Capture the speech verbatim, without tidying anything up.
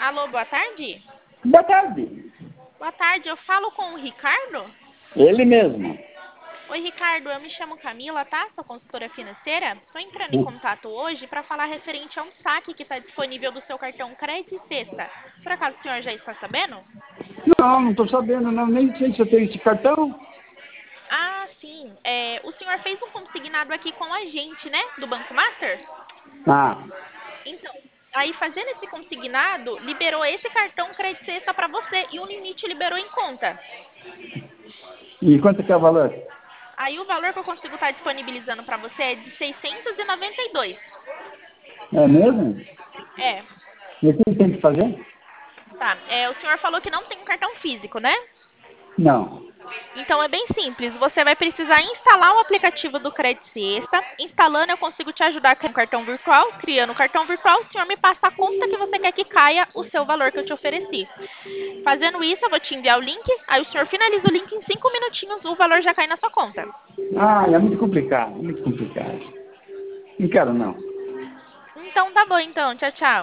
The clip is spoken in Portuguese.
Alô, boa tarde? Boa tarde. Boa tarde, eu falo com o Ricardo? Ele mesmo. Oi, Ricardo, eu me chamo Camila, tá? Sou consultora financeira. Estou entrando em contato hoje para falar referente a um saque que está disponível do seu cartão Crédito e Sexta. Por acaso o senhor já está sabendo? Não, não estou sabendo, não. Nem sei se eu tenho esse cartão. Ah, sim. É, o senhor fez um consignado aqui com a gente, né? Do Banco Master? Ah, Então, aí fazendo esse consignado, liberou esse cartão Crédito e Sexta para você e o limite liberou em conta. e quanto que é o valor? Aí o valor que eu consigo estar disponibilizando para você é de seiscentos e noventa e dois. É mesmo? É, E o que tem que fazer? tá. É, o senhor falou que não tem um cartão físico, né? Não. Então é bem simples. Você vai precisar instalar o aplicativo do Crédito Sexta. Instalando, eu consigo te ajudar com o cartão virtual. Criando o cartão virtual, o senhor me passa a conta que você quer que caia o seu valor que eu te ofereci. Fazendo isso, eu vou te enviar o link. Aí o senhor finaliza o link em cinco minutinhos, o valor já cai na sua conta. Ah, é muito complicado, muito complicado. Não quero, não. Então tá bom, então. Tchau, tchau.